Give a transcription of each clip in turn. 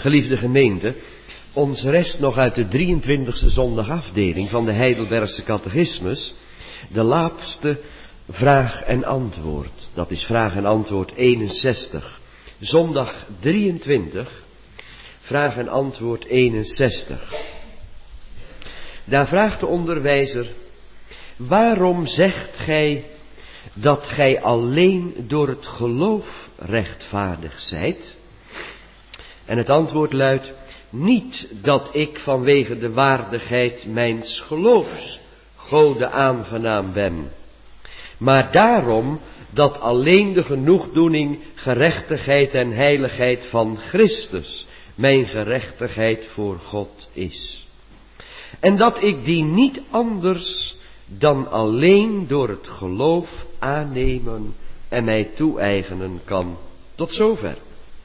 Geliefde gemeente, ons rest nog uit de 23e zondagafdeling van de Heidelbergse catechismus de laatste vraag en antwoord. Dat is vraag en antwoord 61. Zondag 23, vraag en antwoord 61. Daar vraagt de onderwijzer: waarom zegt gij dat gij alleen door het geloof rechtvaardig zijt? En het antwoord luidt: niet dat ik vanwege de waardigheid mijns geloofs Gode aangenaam ben, maar daarom dat alleen de genoegdoening, gerechtigheid en heiligheid van Christus mijn gerechtigheid voor God is. En dat ik die niet anders dan alleen door het geloof aannemen en mij toe-eigenen kan. Tot zover.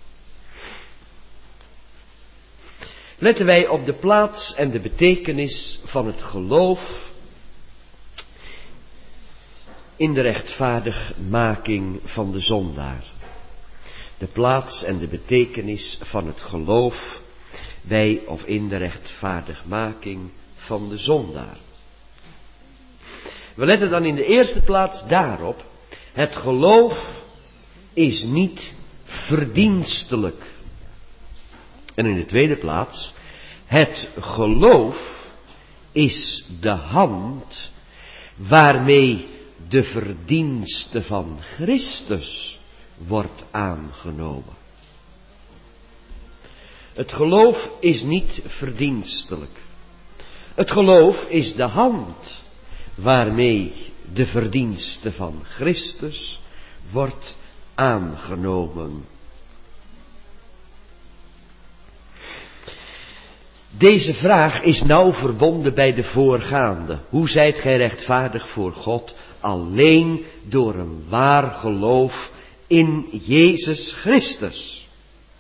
Letten wij op de plaats en de betekenis van het geloof in de rechtvaardigmaking van de zondaar. De plaats en de betekenis van het geloof bij of in de rechtvaardigmaking van de zondaar. We letten dan in de eerste plaats daarop: het geloof is niet verdienstelijk. En in de tweede plaats: het geloof is de hand waarmee de verdienste van Christus wordt aangenomen. Het geloof is niet verdienstelijk. Het geloof is de hand waarmee de verdienste van Christus wordt aangenomen. Deze vraag is nauw verbonden bij de voorgaande. Hoe zijt gij rechtvaardig voor God? Alleen door een waar geloof in Jezus Christus.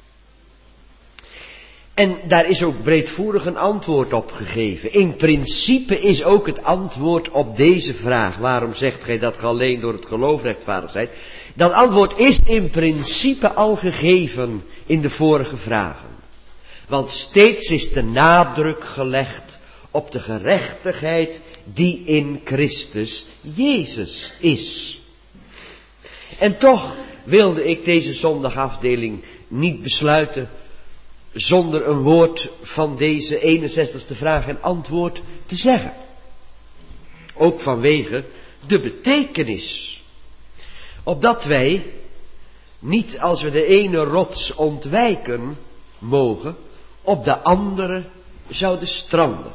En daar is ook breedvoerig een antwoord op gegeven. In principe is ook het antwoord op deze vraag: waarom zegt gij dat ge alleen door het geloof rechtvaardig zijt? Dat antwoord is in principe al gegeven in de vorige vragen. Want steeds is de nadruk gelegd op de gerechtigheid die in Christus Jezus is. En toch wilde ik deze zondagafdeling niet besluiten zonder een woord van deze 61ste vraag en antwoord te zeggen. Ook vanwege de betekenis. Opdat wij niet, als we de ene rots ontwijken mogen, op de andere zouden stranden.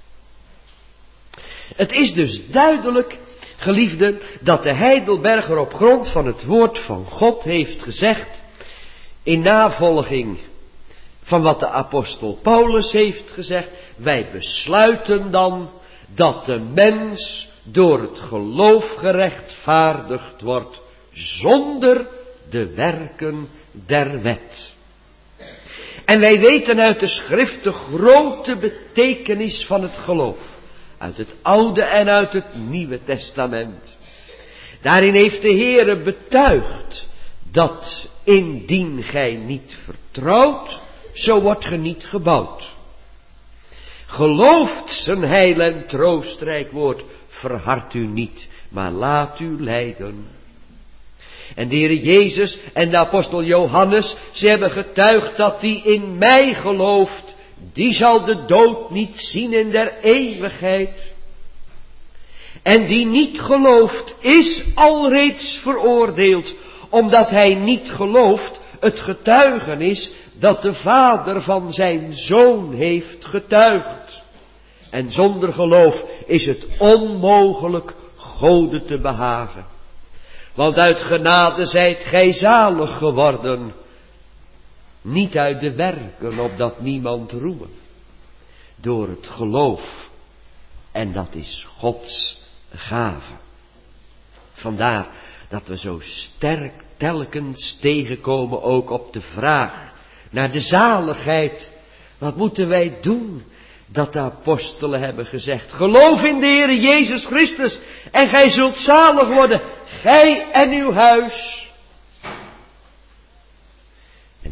Het is dus duidelijk, geliefden, dat de Heidelberger op grond van het woord van God heeft gezegd, in navolging van wat de apostel Paulus heeft gezegd: wij besluiten dan dat de mens door het geloof gerechtvaardigd wordt zonder de werken der wet. En wij weten uit de schrift de grote betekenis van het geloof. Uit het Oude en uit het Nieuwe Testament. Daarin heeft de Heere betuigd dat indien gij niet vertrouwt, zo wordt ge niet gebouwd. Gelooft zijn heil en troostrijk woord, verhard u niet, maar laat u leiden. En de Heere Jezus en de apostel Johannes, ze hebben getuigd dat die in mij gelooft, die zal de dood niet zien in der eeuwigheid. En die niet gelooft, is alreeds veroordeeld, omdat hij niet gelooft het getuigenis dat de Vader van zijn Zoon heeft getuigd. En zonder geloof is het onmogelijk Gode te behagen. Want uit genade zijt gij zalig geworden, niet uit de werken, opdat niemand roeme. Door het geloof, en dat is Gods gave. Vandaar dat we zo sterk telkens tegenkomen ook op de vraag naar de zaligheid. Wat moeten wij doen? Dat de apostelen hebben gezegd: geloof in de Heer Jezus Christus en gij zult zalig worden, gij en uw huis. En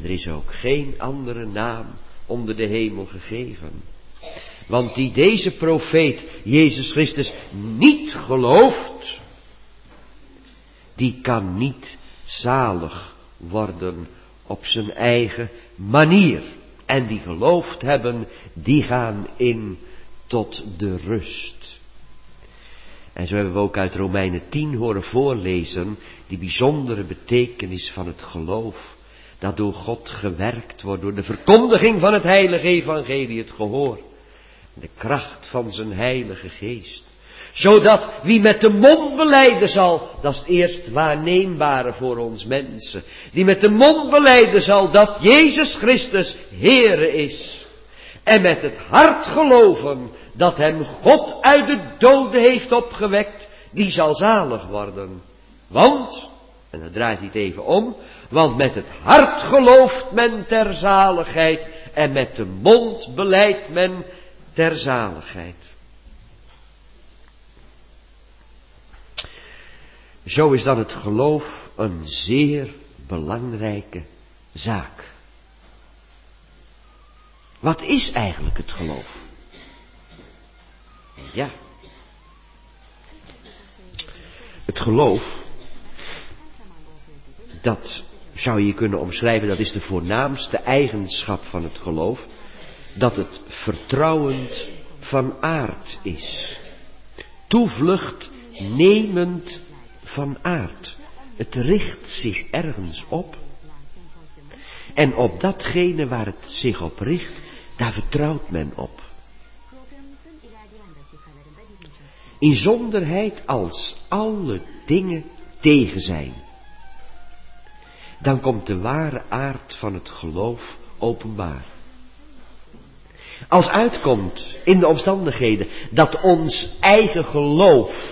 er is ook geen andere naam onder de hemel gegeven. Want die deze profeet, Jezus Christus, niet gelooft, die kan niet zalig worden op zijn eigen manier. En die geloofd hebben, die gaan in tot de rust. En zo hebben we ook uit Romeinen 10 horen voorlezen, die bijzondere betekenis van het geloof, dat door God gewerkt wordt, door de verkondiging van het heilige evangelie, het gehoor, de kracht van zijn heilige geest. Zodat wie met de mond belijden zal, dat is het eerst waarneembare voor ons mensen, die met de mond belijden zal dat Jezus Christus Heere is. En met het hart geloven dat hem God uit de doden heeft opgewekt, die zal zalig worden. Want, en dan draait hij het even om, want met het hart gelooft men ter zaligheid en met de mond belijdt men ter zaligheid. Zo is dan het geloof een zeer belangrijke zaak. Wat is eigenlijk het geloof? Ja. Het geloof, dat zou je kunnen omschrijven, dat is de voornaamste eigenschap van het geloof, dat het vertrouwend van aard is. Toevlucht nemend van aard. Het richt zich ergens op. En op datgene waar het zich op richt, daar vertrouwt men op. Inzonderheid als alle dingen tegen zijn. Dan komt de ware aard van het geloof openbaar. Als uitkomt in de omstandigheden dat ons eigen geloof,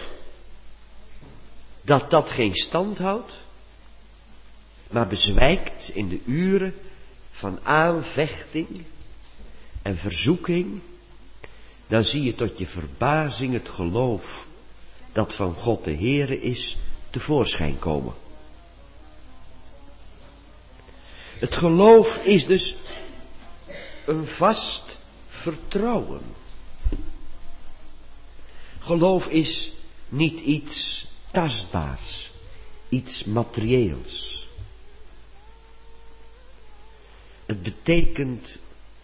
dat geen stand houdt, maar bezwijkt in de uren van aanvechting en verzoeking, dan zie je tot je verbazing het geloof dat van God de Heere is tevoorschijn komen. Het geloof is dus een vast vertrouwen. Geloof is niet iets tastbaars, iets materieels. Het betekent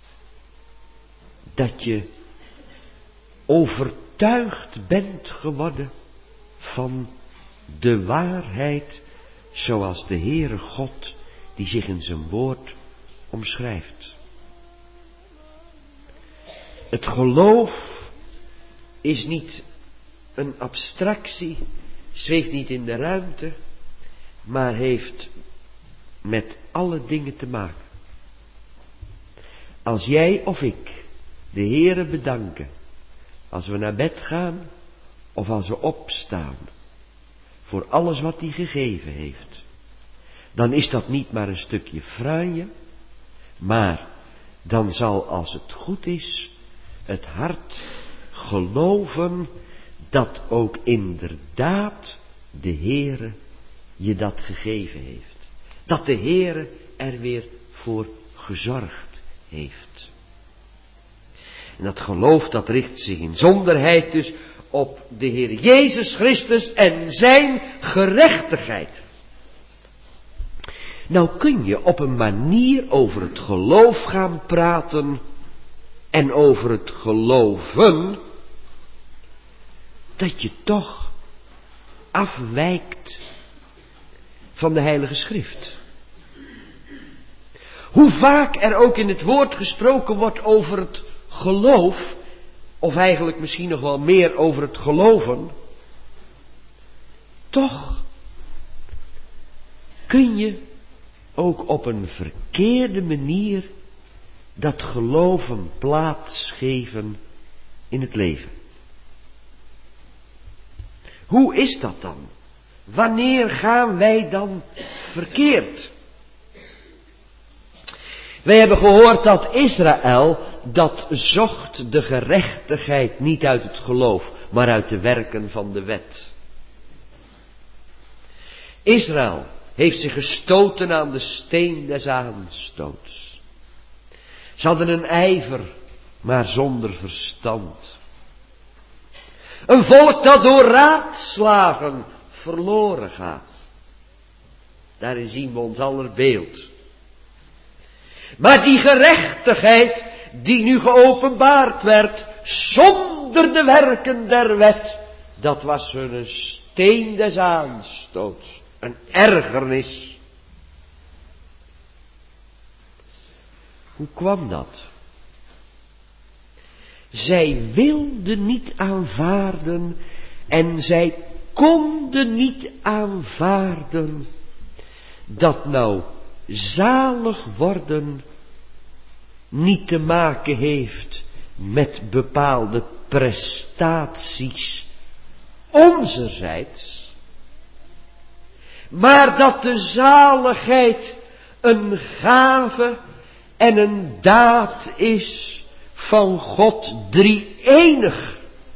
dat je overtuigd bent geworden van de waarheid zoals de Heere God die zich in zijn woord omschrijft. Het geloof is niet een abstractie, zweeft niet in de ruimte, maar heeft met alle dingen te maken. Als jij of ik de Heere bedanken, als we naar bed gaan of als we opstaan, voor alles wat hij gegeven heeft, dan is dat niet maar een stukje franje, maar dan zal, als het goed is, het hart geloven dat ook inderdaad de Heere je dat gegeven heeft. Dat de Heere er weer voor gezorgd heeft. En dat geloof, dat richt zich in zonderheid dus op de Heer Jezus Christus en zijn gerechtigheid. Nou kun je op een manier over het geloof gaan praten en over het geloven, dat je toch afwijkt van de Heilige Schrift. Hoe vaak er ook in het woord gesproken wordt over het geloof, of eigenlijk misschien nog wel meer over het geloven, toch kun je ook op een verkeerde manier dat geloven plaatsgeven in het leven. Hoe is dat dan? Wanneer gaan wij dan verkeerd? Wij hebben gehoord dat Israël, dat zocht de gerechtigheid niet uit het geloof, maar uit de werken van de wet. Israël heeft zich gestoten aan de steen des aanstoots. Ze hadden een ijver, maar zonder verstand. Een volk dat door raadslagen verloren gaat. Daarin zien we ons aller beeld. Maar die gerechtigheid die nu geopenbaard werd, zonder de werken der wet, dat was hun een steen des aanstoots, een ergernis. Hoe kwam dat? Zij wilden niet aanvaarden en zij konden niet aanvaarden dat nou zalig worden niet te maken heeft met bepaalde prestaties onzerzijds, maar dat de zaligheid een gave en een daad is van God drie-enig.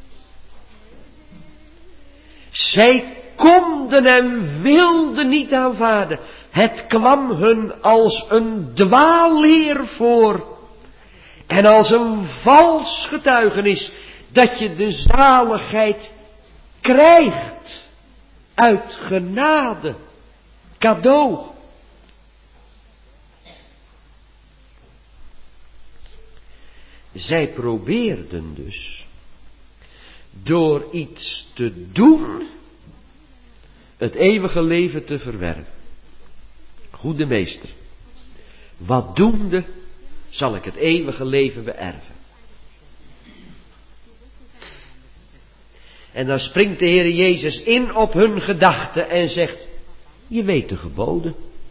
Zij konden en wilden niet aanvaarden. Het kwam hun als een dwaalleer voor. En als een vals getuigenis dat je de zaligheid krijgt uit genade, cadeau. Zij probeerden dus door iets te doen het eeuwige leven te verwerven. Goede meester, wat doende zal ik het eeuwige leven beërven. En dan springt de Heer Jezus in op hun gedachten en zegt, je weet de geboden.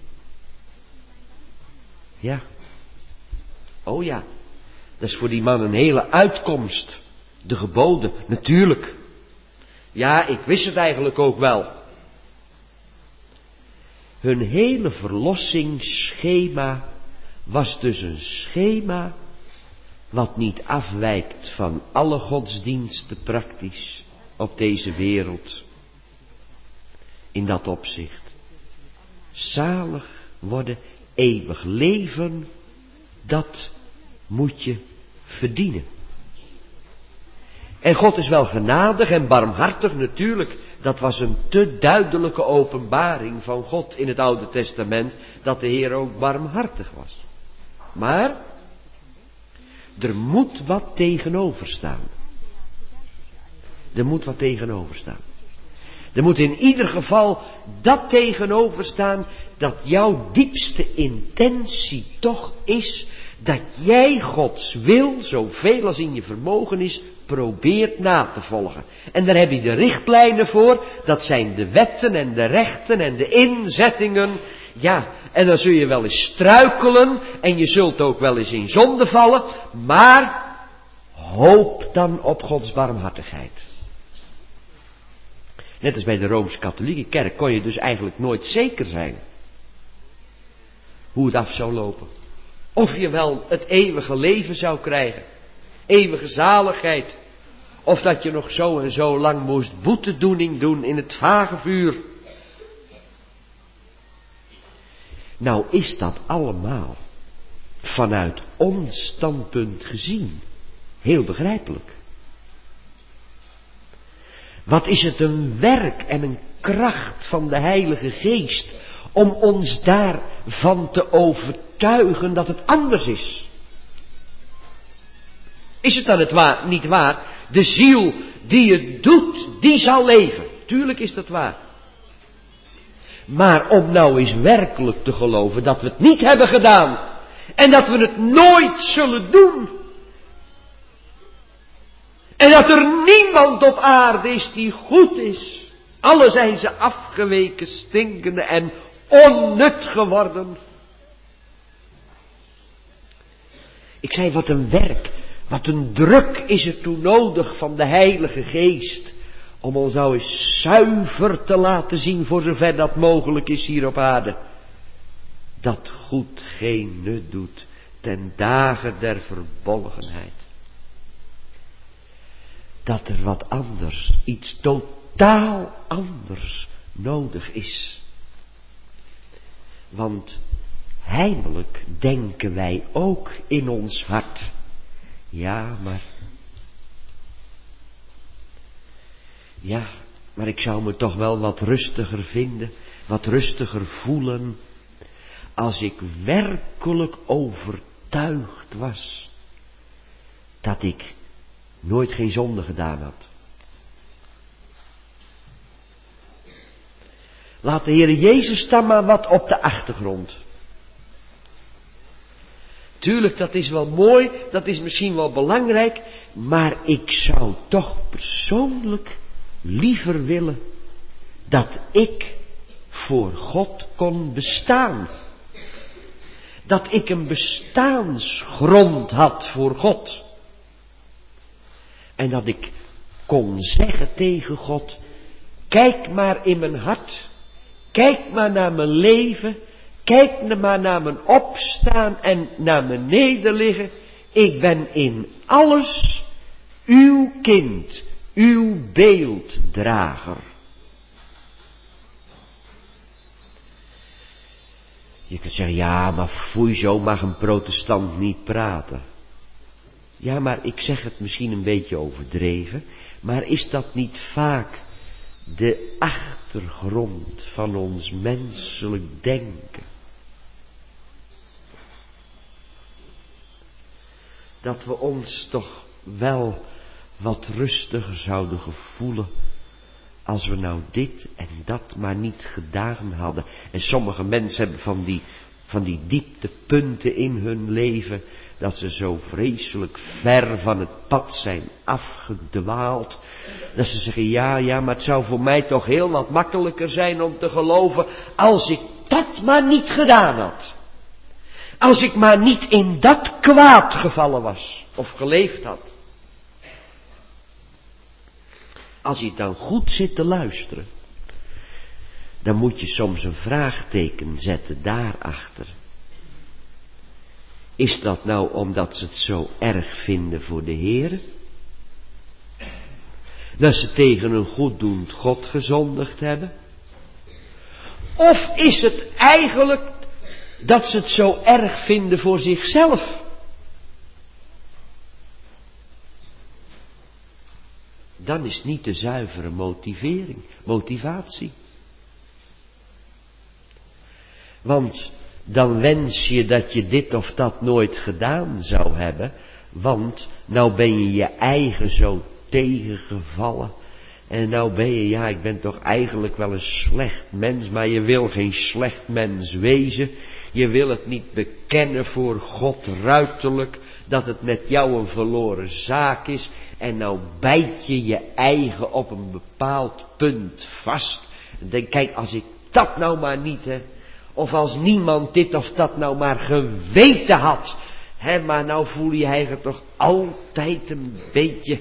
Ja. Oh ja. Dat is voor die man een hele uitkomst. De geboden, natuurlijk. Ja, ik wist het eigenlijk ook wel. Hun hele verlossingsschema was dus een schema wat niet afwijkt van alle godsdiensten praktisch op deze wereld. In dat opzicht. Zalig worden, eeuwig leven, dat moet je verdienen. En God is wel genadig en barmhartig natuurlijk. Dat was een te duidelijke openbaring van God in het Oude Testament, dat de Heer ook barmhartig was. Maar er moet wat tegenover staan. Er moet wat tegenover staan. Er moet in ieder geval dat tegenover staan dat jouw diepste intentie toch is dat jij Gods wil, zoveel als in je vermogen is, probeert na te volgen. En daar heb je de richtlijnen voor, dat zijn de wetten en de rechten en de inzettingen. Ja, en dan zul je wel eens struikelen en je zult ook wel eens in zonde vallen, maar hoop dan op Gods barmhartigheid. Net als bij de Rooms-Katholieke kerk kon je dus eigenlijk nooit zeker zijn hoe het af zou lopen. Of je wel het eeuwige leven zou krijgen. Eeuwige zaligheid. Of dat je nog zo en zo lang moest boetedoening doen in het vage vuur. Nou is dat allemaal vanuit ons standpunt gezien heel begrijpelijk. Wat is het een werk en een kracht van de Heilige Geest om ons daarvan te overtuigen dat het anders is. Is het dan niet waar? De ziel die het doet, die zal leven. Tuurlijk is dat waar. Maar om nou eens werkelijk te geloven dat we het niet hebben gedaan en dat we het nooit zullen doen. En dat er niemand op aarde is die goed is. Alle zijn ze afgeweken, stinkende en onnut geworden. Ik zei, wat een werk, wat een druk is er toe nodig van de Heilige Geest. Om ons nou eens zuiver te laten zien, voor zover dat mogelijk is hier op aarde. Dat goed geen nut doet, ten dagen der verbolgenheid. Dat er wat anders, iets totaal anders nodig is. Want heimelijk denken wij ook in ons hart. Ja, maar ik zou me toch wel wat rustiger vinden, wat rustiger voelen, als ik werkelijk overtuigd was dat ik nooit geen zonde gedaan had. Laat de Heer Jezus dan maar wat op de achtergrond. Tuurlijk, dat is wel mooi, dat is misschien wel belangrijk, maar ik zou toch persoonlijk liever willen dat ik voor God kon bestaan. Dat ik een bestaansgrond had voor God. En dat ik kon zeggen tegen God, kijk maar in mijn hart, kijk maar naar mijn leven, kijk maar naar mijn opstaan en naar mijn nederliggen. Ik ben in alles uw kind, uw beelddrager. Je kunt zeggen, ja, maar foei, zo mag een protestant niet praten. Ja, maar ik zeg het misschien een beetje overdreven, maar is dat niet vaak de achtergrond van ons menselijk denken? Dat we ons toch wel wat rustiger zouden gevoelen als we nou dit en dat maar niet gedaan hadden. En sommige mensen hebben van die dieptepunten in hun leven, dat ze zo vreselijk ver van het pad zijn afgedwaald, dat ze zeggen, ja, maar het zou voor mij toch heel wat makkelijker zijn om te geloven, als ik dat maar niet gedaan had. Als ik maar niet in dat kwaad gevallen was, of geleefd had. Als je dan goed zit te luisteren, dan moet je soms een vraagteken zetten daarachter. Is dat nou omdat ze het zo erg vinden voor de Heer? Dat ze tegen een goeddoend God gezondigd hebben? Of is het eigenlijk dat ze het zo erg vinden voor zichzelf? Dan is niet de zuivere motivatie. Want dan wens je dat je dit of dat nooit gedaan zou hebben, want nou ben je je eigen zo tegengevallen. En nou ben je, ik ben toch eigenlijk wel een slecht mens, maar je wil geen slecht mens wezen. Je wil het niet bekennen voor God ruiterlijk, dat het met jou een verloren zaak is. En nou bijt je je eigen op een bepaald punt vast. En denk, kijk, als ik dat nou maar niet, of als niemand dit of dat nou maar geweten had. Maar nou voel je eigen toch altijd een beetje,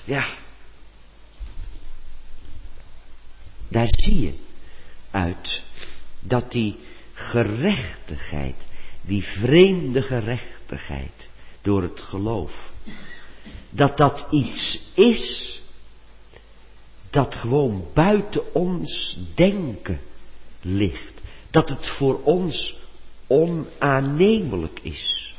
Daar zie je uit dat die gerechtigheid, die vreemde gerechtigheid door het geloof, dat iets is dat gewoon buiten ons denken ligt. Dat het voor ons onaannemelijk is.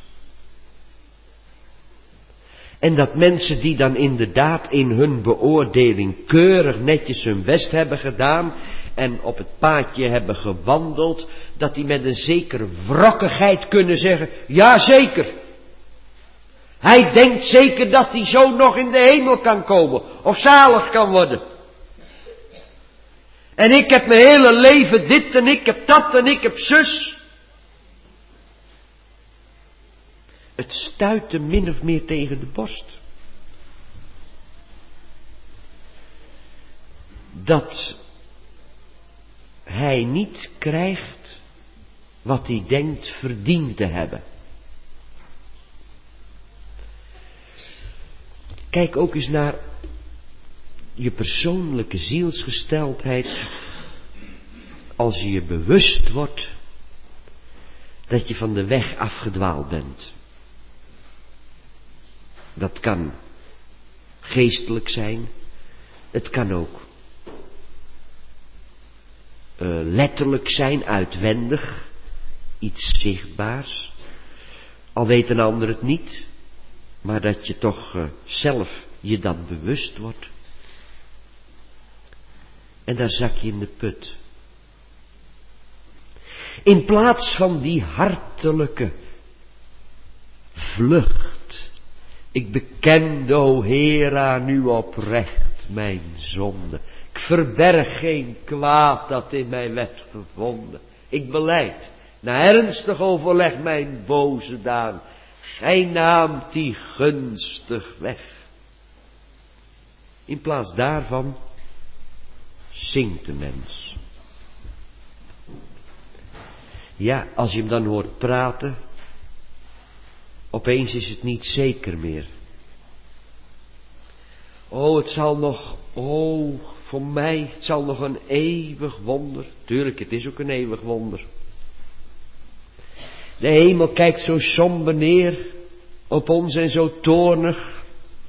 En dat mensen die dan inderdaad in hun beoordeling keurig netjes hun best hebben gedaan en op het paadje hebben gewandeld, dat die met een zekere wrokkigheid kunnen zeggen, ja zeker. Hij denkt zeker dat hij zo nog in de hemel kan komen of zalig kan worden. En ik heb mijn hele leven dit en ik heb dat en ik heb zus. Het stuitte min of meer tegen de borst. Dat hij niet krijgt wat hij denkt verdiend te hebben. Kijk ook eens naar je persoonlijke zielsgesteldheid, als je je bewust wordt dat je van de weg afgedwaald bent. Dat kan geestelijk zijn, het kan ook letterlijk zijn, uitwendig, iets zichtbaars, al weet een ander het niet, maar dat je toch zelf je dat bewust wordt. En daar zak je in de put. In plaats van die hartelijke vlucht. Ik bekende, o Heer, aan u oprecht mijn zonde. Ik verberg geen kwaad dat in mij werd gevonden. Ik belijd, na ernstig overleg, mijn boze daan. Gij naamt die gunstig weg. In plaats daarvan zingt de mens. Ja, als je hem dan hoort praten, opeens is het niet zeker meer. Oh, het zal nog, voor mij, het zal nog een eeuwig wonder. Tuurlijk, het is ook een eeuwig wonder. De hemel kijkt zo somber neer op ons en zo toornig.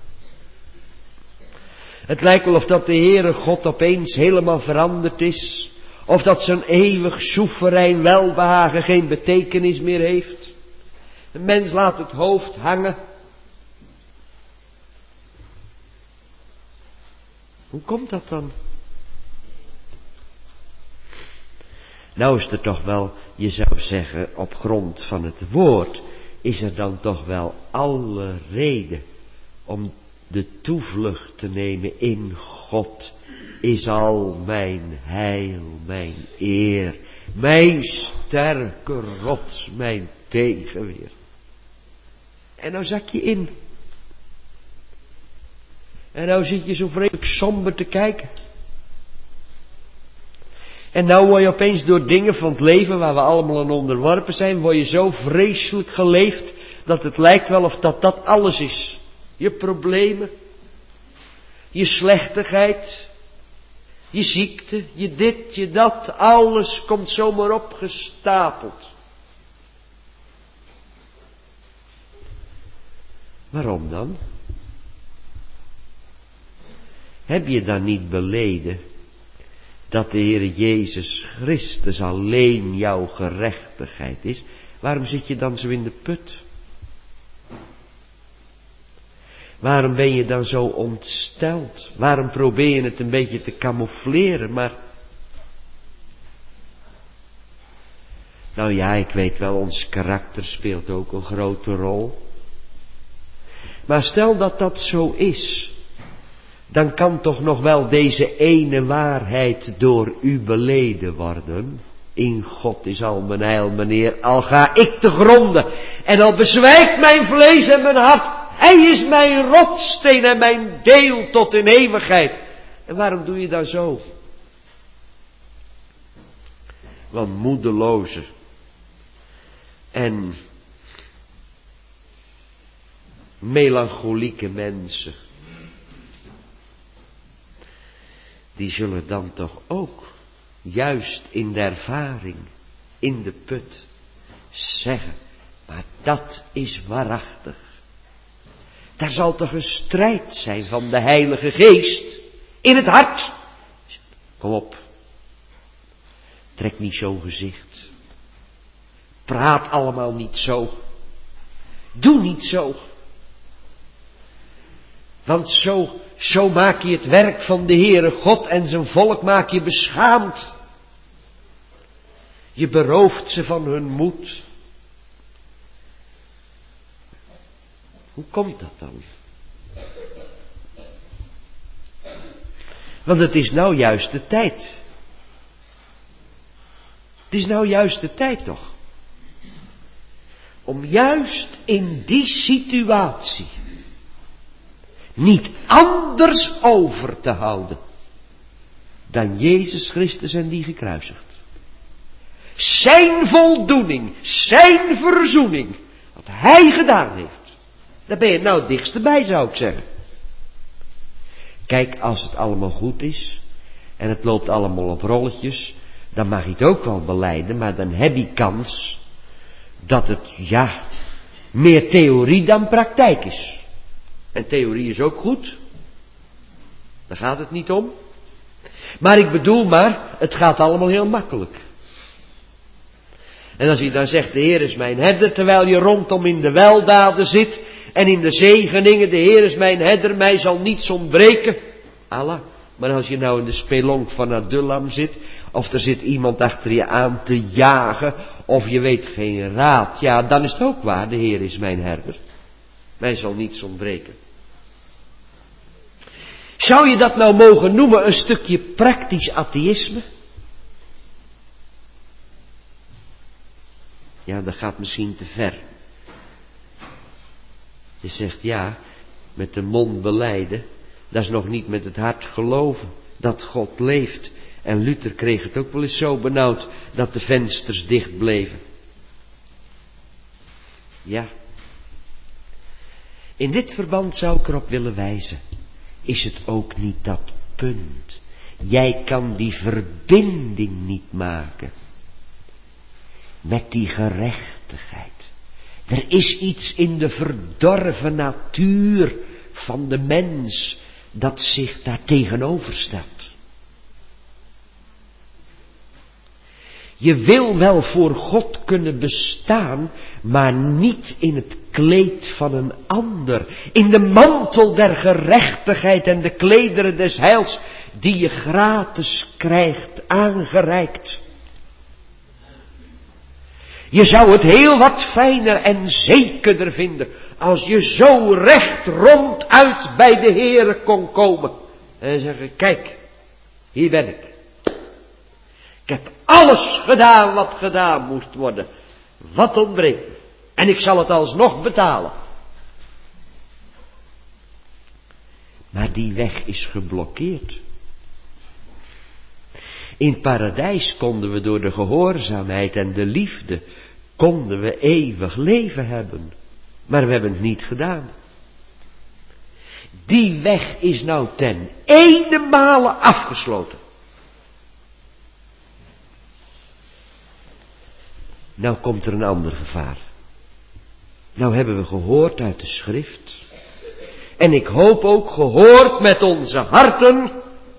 Het lijkt wel of dat de Heere God opeens helemaal veranderd is. Of dat zijn eeuwig soeverein welbehagen geen betekenis meer heeft. De mens laat het hoofd hangen. Hoe komt dat dan? Nou is er toch wel, je zou zeggen, op grond van het woord, is er dan toch wel alle reden om de toevlucht te nemen in God. Is al mijn heil, mijn eer, mijn sterke rots, mijn tegenweer. En nou zak je in. En nou zit je zo vreselijk somber te kijken. En nou word je opeens door dingen van het leven waar we allemaal aan onderworpen zijn, word je zo vreselijk geleefd dat het lijkt wel of dat alles is. Je problemen, je slechtigheid, je ziekte, je dit, je dat, alles komt zomaar opgestapeld. Waarom dan? Heb je dan niet beleden dat de Heere Jezus Christus alleen jouw gerechtigheid is? Waarom zit je dan zo in de put? Waarom ben je dan zo ontsteld? Waarom probeer je het een beetje te camoufleren, maar... Nou ja, ik weet wel, ons karakter speelt ook een grote rol. Maar stel dat dat zo is, dan kan toch nog wel deze ene waarheid door u beleden worden. In God is al mijn heil, meneer, al ga ik te gronden en al bezwijkt mijn vlees en mijn hart. Hij is mijn rotssteen en mijn deel tot in eeuwigheid. En waarom doe je dan zo? Want moedeloze en melancholieke mensen, die zullen dan toch ook, juist in de ervaring, in de put, zeggen, maar dat is waarachtig. Daar zal toch een strijd zijn van de Heilige Geest in het hart. Kom op, trek niet zo'n gezicht. Praat allemaal niet zo. Doe niet zo. Want zo maak je het werk van de Heere God en zijn volk maak je beschaamd. Je berooft ze van hun moed. Hoe komt dat dan? Want het is nou juist de tijd. Het is nou juist de tijd toch? Om juist in die situatie niet anders over te houden dan Jezus Christus en die gekruisigd. Zijn voldoening, zijn verzoening, wat hij gedaan heeft. Daar ben je nou het dichtste bij, zou ik zeggen. Kijk, als het allemaal goed is en het loopt allemaal op rolletjes, dan mag je het ook wel belijden, maar dan heb je kans dat het, meer theorie dan praktijk is. En theorie is ook goed. Daar gaat het niet om. Maar ik bedoel maar, het gaat allemaal heel makkelijk. En als je dan zegt, de Heer is mijn herder, terwijl je rondom in de weldaden zit en in de zegeningen, de Heer is mijn herder, mij zal niets ontbreken. Allah. Maar als je nou in de spelonk van Adullam zit, of er zit iemand achter je aan te jagen, of je weet geen raad, ja, dan is het ook waar, de Heer is mijn herder. Mij zal niets ontbreken. Zou je dat nou mogen noemen een stukje praktisch atheïsme? Ja, dat gaat misschien te ver. Je zegt ja, met de mond belijden, dat is nog niet met het hart geloven dat God leeft. En Luther kreeg het ook wel eens zo benauwd dat de vensters dicht bleven. Ja. In dit verband zou ik erop willen wijzen. Is het ook niet dat punt? Jij kan die verbinding niet maken met die gerechtigheid. Er is iets in de verdorven natuur van de mens dat zich daar tegenover staat. Je wil wel voor God kunnen bestaan, maar niet in het kleed van een ander. In de mantel der gerechtigheid en de klederen des heils die je gratis krijgt aangereikt. Je zou het heel wat fijner en zekerder vinden als je zo recht ronduit bij de Heere kon komen. En zeggen, kijk, hier ben ik. Ik heb alles gedaan wat gedaan moest worden. Wat ontbreekt me? En ik zal het alsnog betalen. Maar die weg is geblokkeerd. In het paradijs konden we door de gehoorzaamheid en de liefde, konden we eeuwig leven hebben. Maar we hebben het niet gedaan. Die weg is nou ten eenenmale afgesloten. Nou komt er een ander gevaar. Nou hebben we gehoord uit de schrift. En ik hoop ook gehoord met onze harten.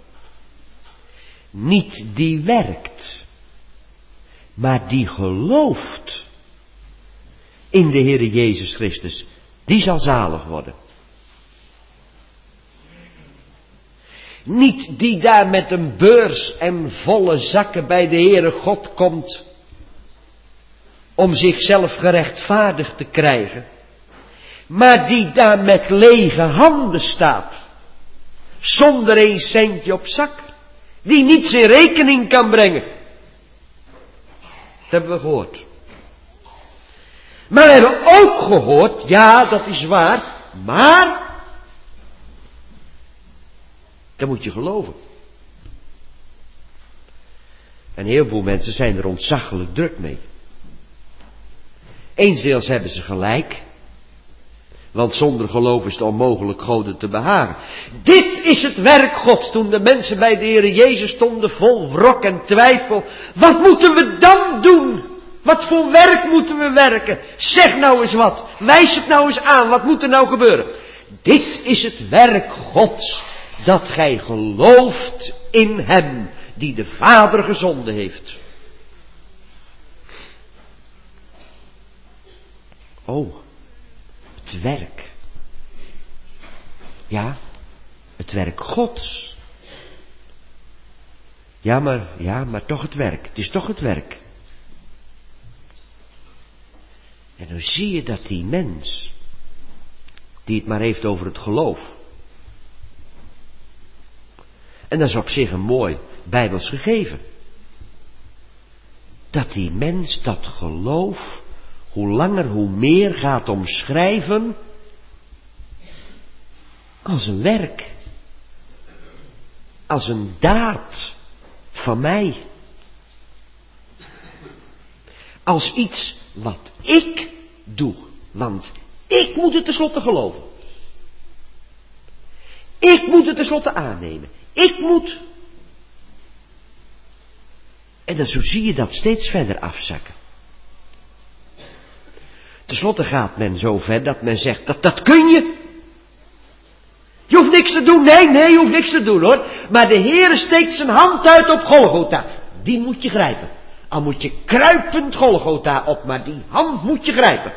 Niet die werkt, maar die gelooft in de Heere Jezus Christus. Die zal zalig worden. Niet die daar met een beurs en volle zakken bij de Heere God komt om zichzelf gerechtvaardigd te krijgen, maar die daar met lege handen staat, zonder een centje op zak, die niets in rekening kan brengen. Dat hebben we gehoord. Maar we hebben ook gehoord, ja, dat is waar, maar dan moet je geloven. En heel veel mensen zijn er ontzaglijk druk mee. Eensdeels hebben ze gelijk, want zonder geloof is het onmogelijk Goden te behagen. Dit is het werk Gods. Toen de mensen bij de Heere Jezus stonden vol wrok en twijfel. Wat moeten we dan doen? Wat voor werk moeten we werken? Zeg nou eens wat. Wijs het nou eens aan. Wat moet er nou gebeuren? Dit is het werk Gods. Dat gij gelooft in hem die de Vader gezonden heeft. Oh, het werk. Ja, het werk Gods. Ja, maar toch het werk. Het is toch het werk. En dan zie je dat die mens, die het maar heeft over het geloof. En dat is op zich een mooi Bijbels gegeven. Dat die mens dat geloof hoe langer hoe meer gaat omschrijven als een werk. Als een daad van mij. Als iets wat ik doe. Want ik moet het tenslotte geloven. Ik moet het tenslotte aannemen. Ik moet. En dan zo zie je dat steeds verder afzakken. Ten slotte gaat men zo ver dat men zegt, dat kun je. Je hoeft niks te doen, nee, je hoeft niks te doen hoor. Maar de Heere steekt zijn hand uit op Golgotha. Die moet je grijpen. Al moet je kruipend Golgotha op, maar die hand moet je grijpen.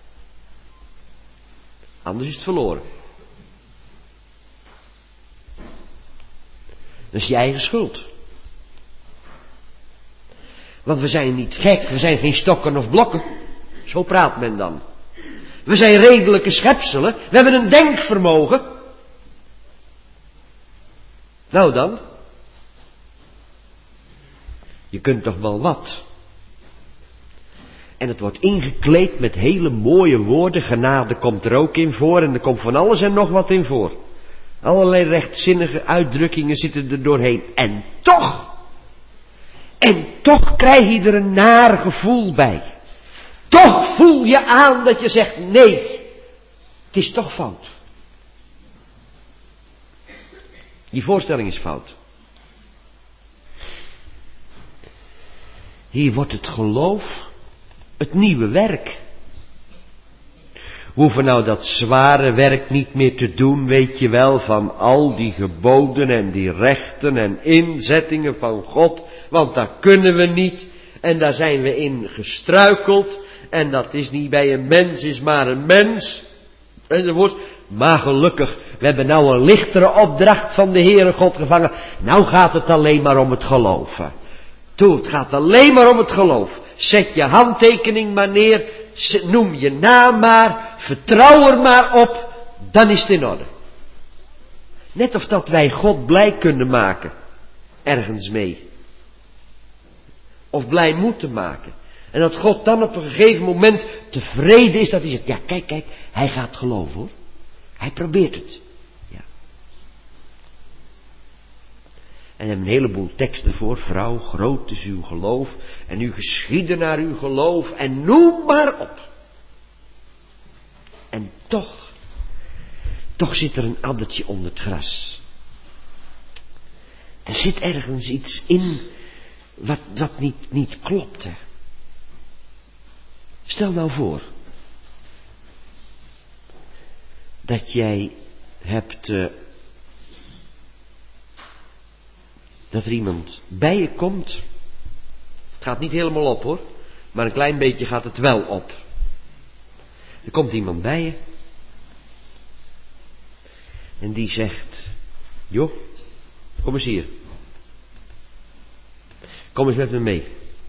Anders is het verloren. Dat is je eigen schuld. Want we zijn niet gek, we zijn geen stokken of blokken. Zo praat men dan. We zijn redelijke schepselen, we hebben een denkvermogen. Nou dan. Je kunt toch wel wat. En het wordt ingekleed met hele mooie woorden. Genade komt er ook in voor en er komt van alles en nog wat in voor. Allerlei rechtzinnige uitdrukkingen zitten er doorheen. En toch krijg je er een naar gevoel bij. Toch voel je aan dat je zegt, nee, het is toch fout. Die voorstelling is fout. Hier wordt het geloof het nieuwe werk. We hoeven nou dat zware werk niet meer te doen, weet je wel, van al die geboden en die rechten en inzettingen van God, want dat kunnen we niet en daar zijn we in gestruikeld en dat is niet bij een mens, is maar een mens, enzovoort. Maar gelukkig, we hebben nou een lichtere opdracht van de Heere God gevangen. Nou gaat het alleen maar om het geloven. Toe, het gaat alleen maar om het geloof. Zet je handtekening maar neer, noem je naam maar, vertrouw er maar op, dan is het in orde. Net of dat wij God blij kunnen maken, ergens mee. Of blij moeten maken. En dat God dan op een gegeven moment tevreden is dat hij zegt, ja kijk, hij gaat geloven hoor. Hij probeert het. Ja. En er hebben een heleboel teksten voor. Vrouw, groot is uw geloof. En u geschieden naar uw geloof. En noem maar op. En toch zit er een addertje onder het gras. Er zit ergens iets in wat niet klopt. Hè. Stel nou voor. Dat jij hebt, dat er iemand bij je komt. Het gaat niet helemaal op hoor, maar een klein beetje gaat het wel op. Er komt iemand bij je. En die zegt, joh, kom eens hier. Kom eens met me mee.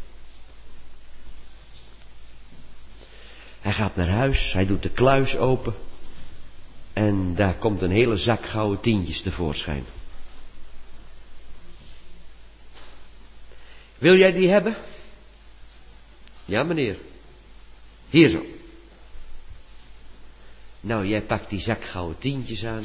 Hij gaat naar huis, hij doet de kluis open. En daar komt een hele zak gouden tientjes tevoorschijn. Wil jij die hebben? Ja, meneer. Hier zo. Nou, jij pakt die zak gouden tientjes aan.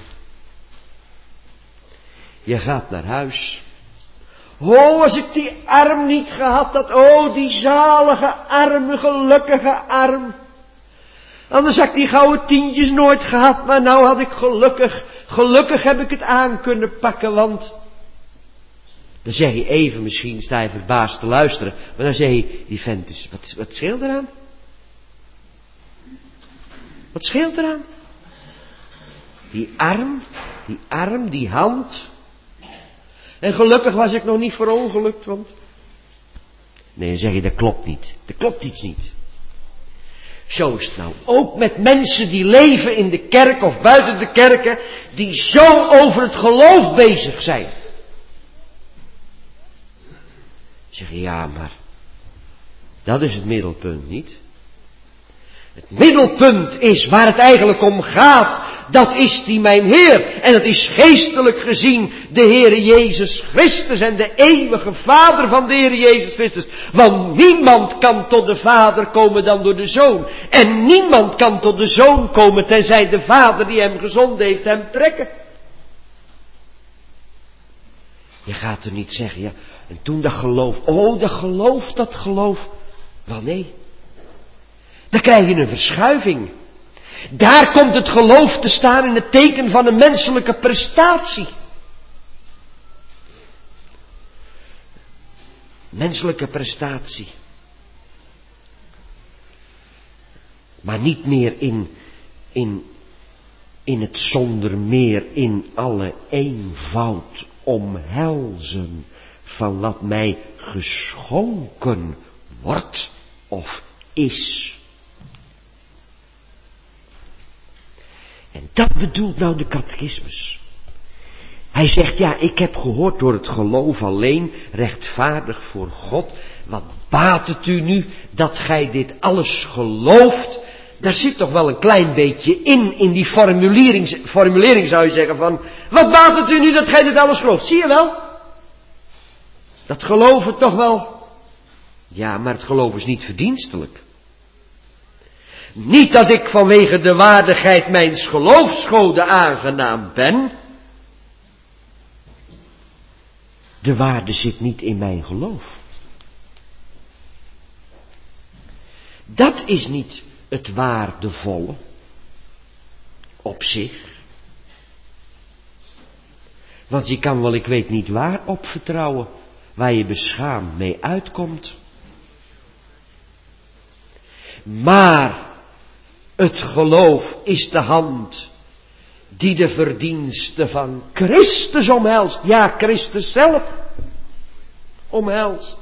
Je gaat naar huis. Oh, als ik die arm niet gehad had. Oh, die zalige, arme, gelukkige arm. Anders had ik die gouden tientjes nooit gehad, maar nou had ik gelukkig heb ik het aan kunnen pakken, want... Dan zeg je even, misschien sta je verbaasd te luisteren, maar dan zeg je, die vent is, wat scheelt eraan? Wat scheelt eraan? Die arm, die hand. En gelukkig was ik nog niet verongelukt, want... Nee, dan zeg je, dat klopt niet. Er klopt iets niet. Zo is het nou ook met mensen die leven in de kerk of buiten de kerken, die zo over het geloof bezig zijn. Zeg je, ja, maar dat is het middelpunt niet. Het middelpunt is waar het eigenlijk om gaat. Dat is die mijn Heer. En dat is geestelijk gezien de Heere Jezus Christus en de eeuwige Vader van de Heere Jezus Christus. Want niemand kan tot de Vader komen dan door de Zoon. En niemand kan tot de Zoon komen tenzij de Vader die hem gezonden heeft hem trekken. Je gaat er niet zeggen, ja, en toen dat geloof, dat geloof. Wel nee. Dan krijg je een verschuiving. Daar komt het geloof te staan in het teken van een menselijke prestatie. Menselijke prestatie. Maar niet meer in het zonder meer in alle eenvoud omhelzen van wat mij geschonken wordt of is. En dat bedoelt nou de catechismus. Hij zegt, ja, ik heb gehoord door het geloof alleen, rechtvaardig voor God. Wat baat het u nu dat gij dit alles gelooft? Daar zit toch wel een klein beetje in die formulering zou je zeggen van, wat baat het u nu dat gij dit alles gelooft? Zie je wel? Dat geloven toch wel. Ja, maar het geloof is niet verdienstelijk. Niet dat ik vanwege de waardigheid mijns geloofsgode aangenaam ben. De waarde zit niet in mijn geloof. Dat is niet het waardevolle op zich. Want je kan wel, ik weet niet waar, op vertrouwen, waar je beschaamd mee uitkomt. Maar het geloof is de hand die de verdiensten van Christus omhelst. Ja, Christus zelf omhelst.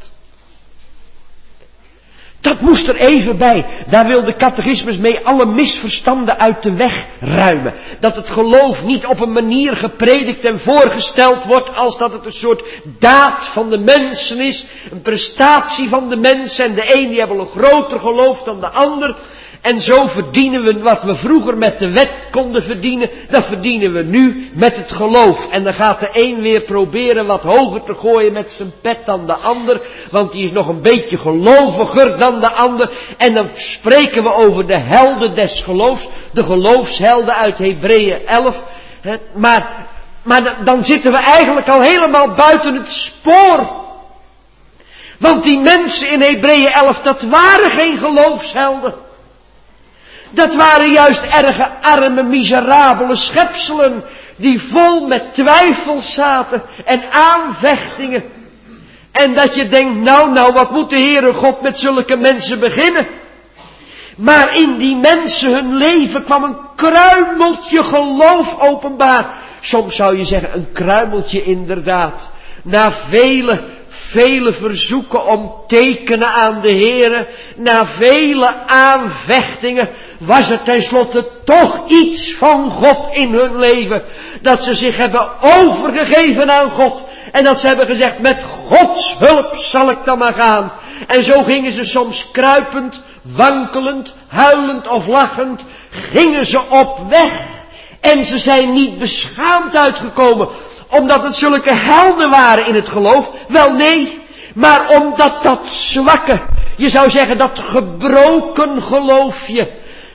Dat moest er even bij. Daar wil de catechismus mee alle misverstanden uit de weg ruimen. Dat het geloof niet op een manier gepredikt en voorgesteld wordt als dat het een soort daad van de mensen is. Een prestatie van de mensen. En de een die hebben een groter geloof dan de ander. En zo verdienen we wat we vroeger met de wet konden verdienen, dat verdienen we nu met het geloof. En dan gaat de een weer proberen wat hoger te gooien met zijn pet dan de ander, want die is nog een beetje geloviger dan de ander. En dan spreken we over de helden des geloofs, de geloofshelden uit Hebreeën 11. Maar dan zitten we eigenlijk al helemaal buiten het spoor. Want die mensen in Hebreeën 11, dat waren geen geloofshelden. Dat waren juist erge, arme, miserabele schepselen, die vol met twijfels zaten en aanvechtingen. En dat je denkt, nou, wat moet de Heere God met zulke mensen beginnen? Maar in die mensen hun leven kwam een kruimeltje geloof openbaar. Soms zou je zeggen, een kruimeltje inderdaad. Na vele verzoeken om tekenen aan de Heere, na vele aanvechtingen, was er tenslotte toch iets van God in hun leven. Dat ze zich hebben overgegeven aan God. En dat ze hebben gezegd, met Gods hulp zal ik dan maar gaan. En zo gingen ze soms kruipend, wankelend, huilend of lachend, gingen ze op weg. En ze zijn niet beschaamd uitgekomen, omdat het zulke helden waren in het geloof. Wel nee, maar omdat dat zwakke, je zou zeggen dat gebroken geloofje,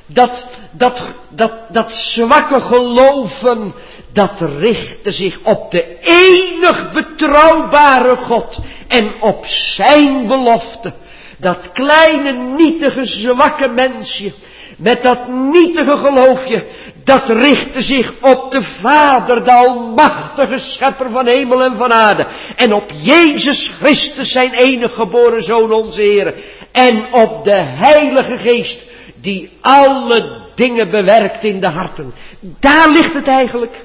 dat zwakke geloven, dat richtte zich op de enig betrouwbare God en op zijn belofte. Dat kleine, nietige, zwakke mensje, met dat nietige geloofje, dat richtte zich op de Vader, de almachtige schepper van hemel en van aarde. En op Jezus Christus, zijn enige geboren Zoon, onze Heer. En op de Heilige Geest, die alle dingen bewerkt in de harten. Daar ligt het eigenlijk.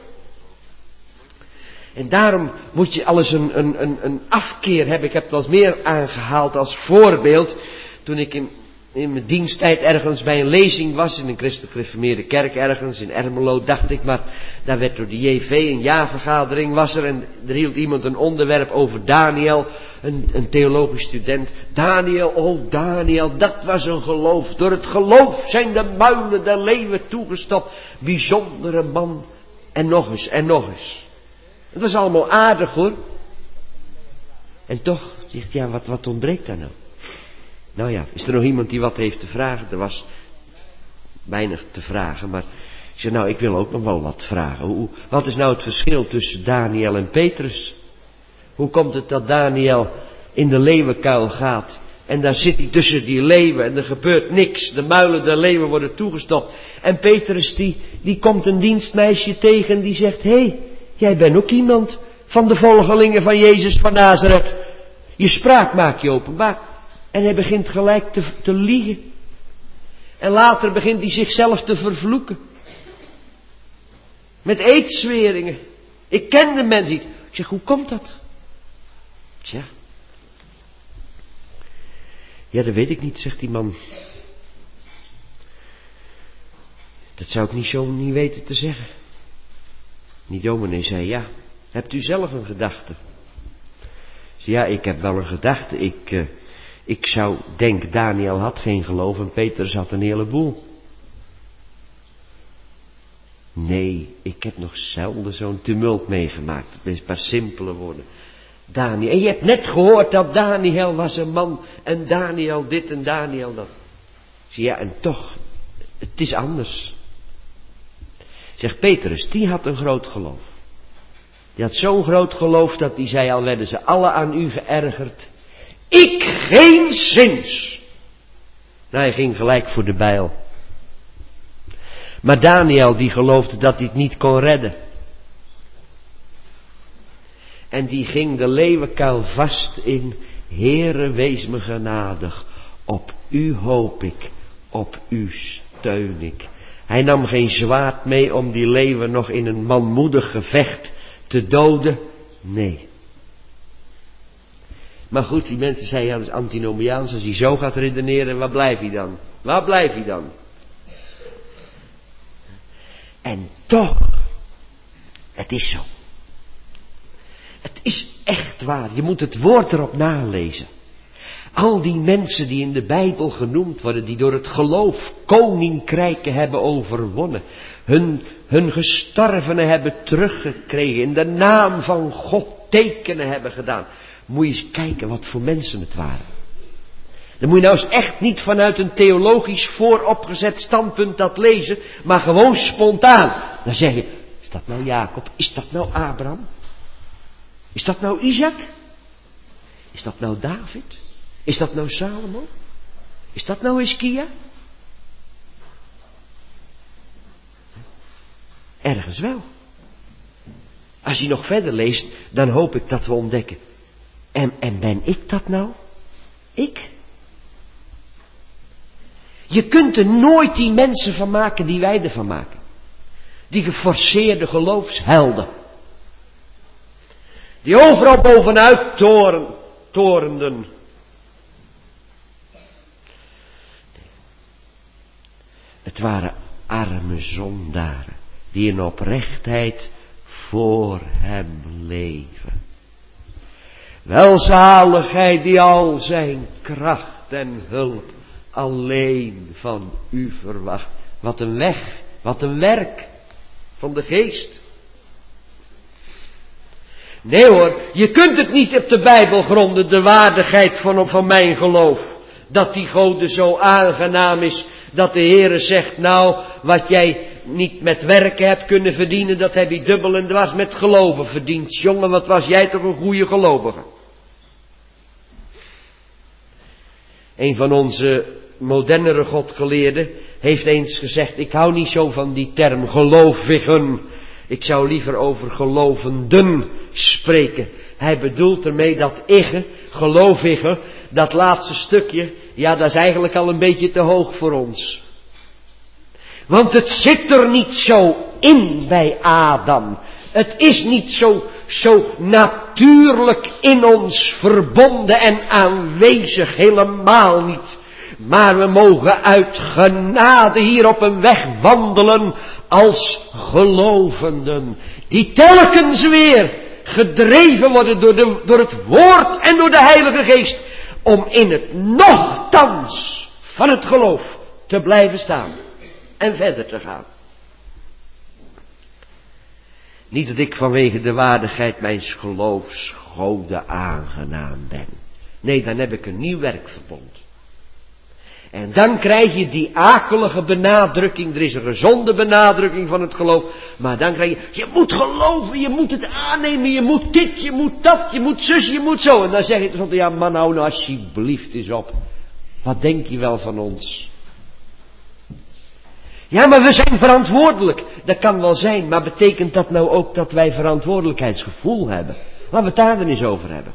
En daarom moet je alles een afkeer hebben. Ik heb het wel eens meer aangehaald als voorbeeld. Toen ik in mijn diensttijd ergens bij een lezing was, in een christelijk gereformeerde kerk ergens, in Ermelo, dacht ik, maar daar werd door de JV een jaarvergadering was er en er hield iemand een onderwerp over Daniel, een theologisch student. Daniel, dat was een geloof. Door het geloof zijn de muilen der leeuwen toegestopt. Bijzondere man. En nog eens, en nog eens. Het was allemaal aardig hoor. En toch, zegt ja, wat ontbreekt daar nou? Nou ja, is er nog iemand die wat heeft te vragen? Er was weinig te vragen, maar ik zei, nou, ik wil ook nog wel wat vragen. Wat is nou het verschil tussen Daniel en Petrus? Hoe komt het dat Daniel in de leeuwenkuil gaat en daar zit hij tussen die leeuwen en er gebeurt niks. De muilen der leeuwen worden toegestopt. En Petrus die komt een dienstmeisje tegen die zegt, hé, jij bent ook iemand van de volgelingen van Jezus van Nazareth. Je spraak maak je openbaar. En hij begint gelijk te liegen. En later begint hij zichzelf te vervloeken. Met eedzweringen. Ik ken de mens niet. Ik zeg, hoe komt dat? Tja. Ja, dat weet ik niet, zegt die man. Dat zou ik niet weten te zeggen. Die dominee zei, ja, hebt u zelf een gedachte? Zei, ja, ik heb wel een gedachte. Ik zou denken, Daniel had geen geloof en Petrus had een heleboel. Nee, ik heb nog zelden zo'n tumult meegemaakt. Met een paar simpele woorden. Daniel, en je hebt net gehoord dat Daniel was een man en Daniel dit en Daniel dat. Zei, ja, en toch, het is anders. Zegt Petrus, die had een groot geloof. Die had zo'n groot geloof dat die zei, al werden ze alle aan u geërgerd. Ik geenszins. Nou, hij ging gelijk voor de bijl. Maar Daniel die geloofde dat hij het niet kon redden. En die ging de leeuwenkuil vast in. Heere, wees me genadig. Op u hoop ik. Op u steun ik. Hij nam geen zwaard mee om die leeuwen nog in een manmoedig gevecht te doden. Nee. Maar goed, die mensen zeiden, ja, dat is antinomiaans. Als hij zo gaat redeneren, waar blijft hij dan? Waar blijft hij dan? En toch, het is zo. Het is echt waar. Je moet het woord erop nalezen. Al die mensen die in de Bijbel genoemd worden, die door het geloof koninkrijken hebben overwonnen. Hun gestorvenen hebben teruggekregen. In de naam van God tekenen hebben gedaan. Moet je eens kijken wat voor mensen het waren. Dan moet je nou eens echt niet vanuit een theologisch vooropgezet standpunt dat lezen, maar gewoon spontaan. Dan zeg je, is dat nou Jacob? Is dat nou Abraham? Is dat nou Isaac? Is dat nou David? Is dat nou Salomo? Is dat nou Hiskia? Ergens wel. Als je nog verder leest, dan hoop ik dat we ontdekken. En ben ik dat nou? Ik? Je kunt er nooit die mensen van maken die wij ervan maken. Die geforceerde geloofshelden. Die overal bovenuit torenden. Het waren arme zondaren die in oprechtheid voor hem leven. Welzaligheid die al zijn kracht en hulp alleen van u verwacht. Wat een weg, wat een werk van de geest. Nee hoor, je kunt het niet op de Bijbel gronden, de waardigheid van mijn geloof. Dat die Gode zo aangenaam is, dat de Heere zegt, nou, wat jij niet met werken hebt kunnen verdienen, dat heb je dubbel en dwars met geloven verdiend. Jongen, wat was jij toch een goede gelovige. Een van onze modernere godgeleerden heeft eens gezegd, ik hou niet zo van die term gelovigen. Ik zou liever over gelovenden spreken. Hij bedoelt ermee dat gelovigen, dat laatste stukje, ja, dat is eigenlijk al een beetje te hoog voor ons. Want het zit er niet zo in bij Adam. Het is niet zo natuurlijk in ons verbonden en aanwezig, helemaal niet. Maar we mogen uit genade hier op een weg wandelen als gelovenden. Die telkens weer gedreven worden door het woord en door de Heilige Geest. Om in het nochtans van het geloof te blijven staan. En verder te gaan. Niet dat ik vanwege de waardigheid mijns geloofs Gode aangenaam ben. Nee, dan heb ik een nieuw werkverbond. En dan krijg je die akelige benadrukking. Er is een gezonde benadrukking van het geloof. Maar dan krijg je moet geloven, je moet het aannemen, je moet dit, je moet dat, je moet zus, je moet zo. En dan zeg je tenslotte, ja man, hou nou alsjeblieft eens op. Wat denk je wel van ons? Ja, maar we zijn verantwoordelijk. Dat kan wel zijn, maar betekent dat nou ook dat wij verantwoordelijkheidsgevoel hebben? Laten we het daar dan eens over hebben.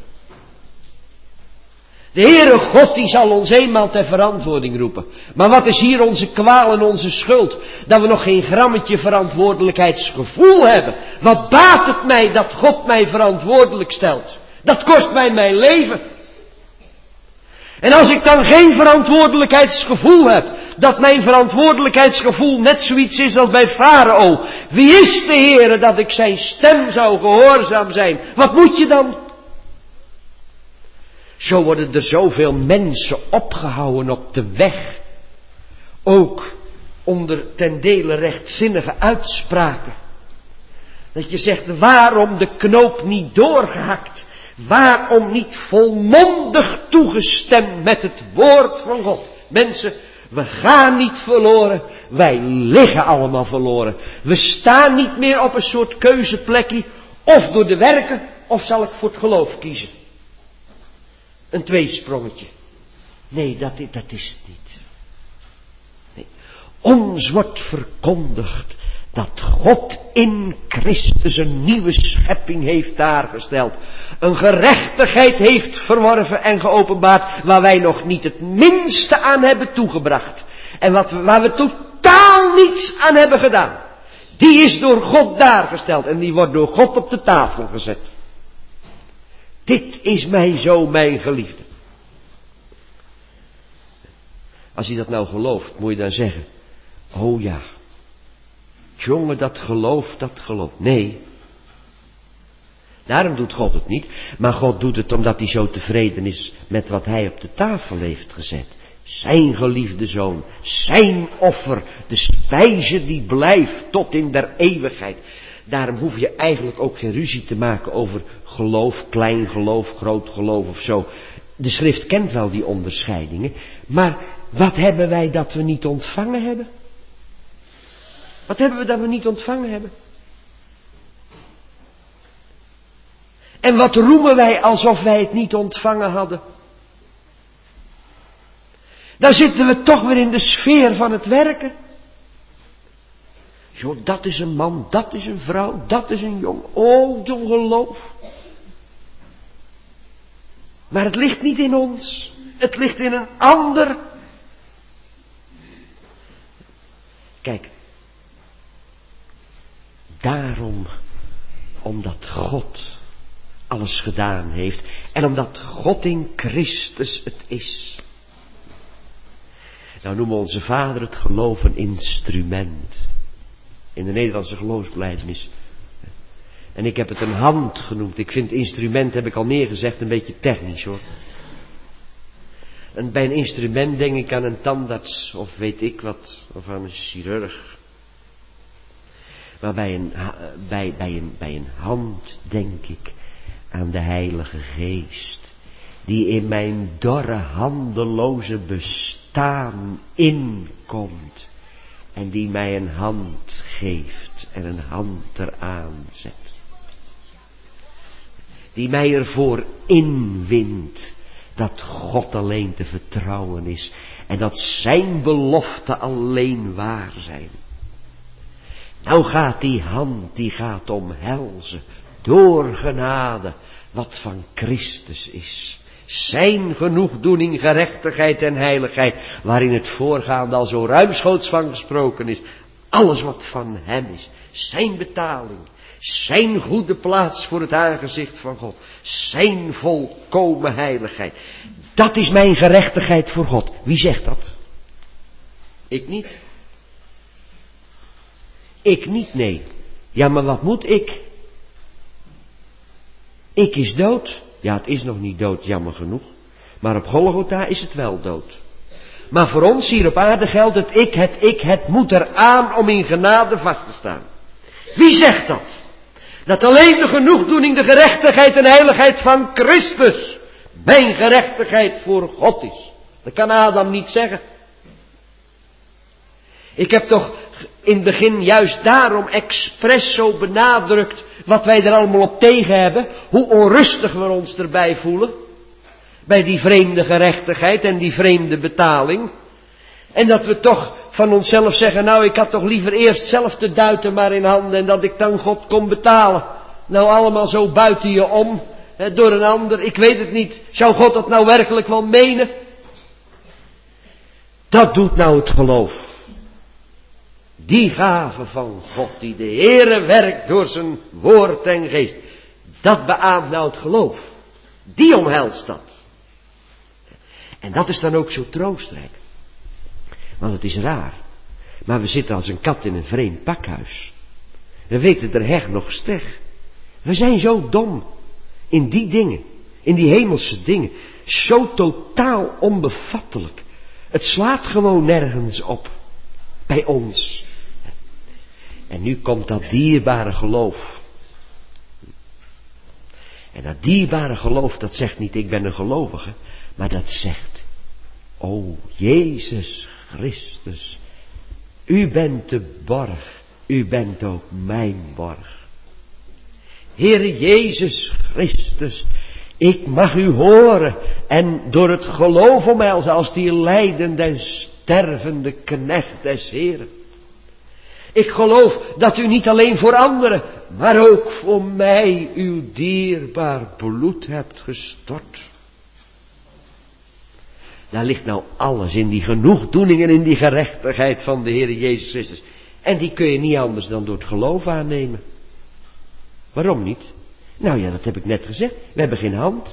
De Heere God die zal ons eenmaal ter verantwoording roepen. Maar wat is hier onze kwaal en onze schuld? Dat we nog geen grammetje verantwoordelijkheidsgevoel hebben. Wat baat het mij dat God mij verantwoordelijk stelt? Dat kost mij mijn leven. En als ik dan geen verantwoordelijkheidsgevoel heb, dat mijn verantwoordelijkheidsgevoel net zoiets is als bij Farao. Wie is de Heere dat ik zijn stem zou gehoorzaam zijn? Wat moet je dan? Zo worden er zoveel mensen opgehouden op de weg. Ook onder ten dele rechtzinnige uitspraken. Dat je zegt, waarom de knoop niet doorgehakt? Waarom niet volmondig toegestemd met het woord van God? Mensen, we gaan niet verloren. Wij liggen allemaal verloren. We staan niet meer op een soort keuzeplekje. Of door de werken, of zal ik voor het geloof kiezen. Een tweesprongetje. Nee, dat is het niet. Nee. Ons wordt verkondigd dat God in Christus een nieuwe schepping heeft daargesteld. Een gerechtigheid heeft verworven en geopenbaard waar wij nog niet het minste aan hebben toegebracht. En waar we totaal niets aan hebben gedaan. Die is door God daargesteld en die wordt door God op de tafel gezet. Dit is mij zo, mijn geliefde. Als je dat nou gelooft, moet je dan zeggen, oh ja, jongen, dat gelooft. Nee. Daarom doet God het niet. Maar God doet het omdat hij zo tevreden is met wat hij op de tafel heeft gezet. Zijn geliefde zoon. Zijn offer. De spijze die blijft tot in der eeuwigheid. Daarom hoef je eigenlijk ook geen ruzie te maken over geloof, klein geloof, groot geloof of zo. De schrift kent wel die onderscheidingen. Maar wat hebben wij dat we niet ontvangen hebben? Wat hebben we dat we niet ontvangen hebben? En wat roemen wij alsof wij het niet ontvangen hadden? Dan zitten we toch weer in de sfeer van het werken. Zo, dat is een man, dat is een vrouw, dat is een jong. Oh, jong geloof. Maar het ligt niet in ons. Het ligt in een ander. Kijk. Daarom, omdat God alles gedaan heeft. En omdat God in Christus het is. Nou noemen onze vader het geloof een instrument. In de Nederlandse geloofsbelijdenis. En ik heb het een hand genoemd. Ik vind instrument, heb ik al meer gezegd, een beetje technisch hoor. En bij een instrument denk ik aan een tandarts of weet ik wat. Of aan een chirurg. Maar bij een hand denk ik aan de Heilige Geest. Die in mijn dorre handeloze bestaan inkomt. En die mij een hand geeft en een hand eraan zet. Die mij ervoor inwint dat God alleen te vertrouwen is. En dat zijn beloften alleen waar zijn. Nou gaat die hand, die gaat omhelzen, door genade, wat van Christus is. Zijn genoegdoening, gerechtigheid en heiligheid, waarin het voorgaande al zo ruimschoots van gesproken is. Alles wat van hem is, zijn betaling, zijn goede plaats voor het aangezicht van God, zijn volkomen heiligheid. Dat is mijn gerechtigheid voor God. Wie zegt dat? Ik niet. Ik niet, nee. Ja, maar wat moet ik? Ik is dood. Ja, het is nog niet dood, jammer genoeg. Maar op Golgotha is het wel dood. Maar voor ons hier op aarde geldt het moet eraan om in genade vast te staan. Wie zegt dat? Dat alleen de genoegdoening, de gerechtigheid en heiligheid van Christus mijn gerechtigheid voor God is. Dat kan Adam niet zeggen. Ik heb toch in het begin juist daarom expres zo benadrukt wat wij er allemaal op tegen hebben. Hoe onrustig we ons erbij voelen. Bij die vreemde gerechtigheid en die vreemde betaling. En dat we toch van onszelf zeggen, nou ik had toch liever eerst zelf de duiten maar in handen en dat ik dan God kon betalen. Nou allemaal zo buiten je om, door een ander, ik weet het niet. Zou God dat nou werkelijk wel menen? Dat doet nou het geloof. Die gave van God die de Heere werkt door zijn woord en geest. Dat beaamt nou het geloof. Die omhelst dat. En dat is dan ook zo troostrijk. Want het is raar. Maar we zitten als een kat in een vreemd pakhuis. We weten er heg nog steg. We zijn zo dom. In die dingen. In die hemelse dingen. Zo totaal onbevattelijk. Het slaat gewoon nergens op. Bij ons. En nu komt dat dierbare geloof. En dat dierbare geloof, dat zegt niet ik ben een gelovige. Maar dat zegt, o Jezus Christus. U bent de borg. U bent ook mijn borg. Heere Jezus Christus. Ik mag u horen. En door het geloof om mij als die lijdende en stervende knecht des Heeren. Ik geloof dat u niet alleen voor anderen, maar ook voor mij uw dierbaar bloed hebt gestort. Daar ligt nou alles in die genoegdoening en in die gerechtigheid van de Heer Jezus Christus. En die kun je niet anders dan door het geloof aannemen. Waarom niet? Nou ja, dat heb ik net gezegd. We hebben geen hand.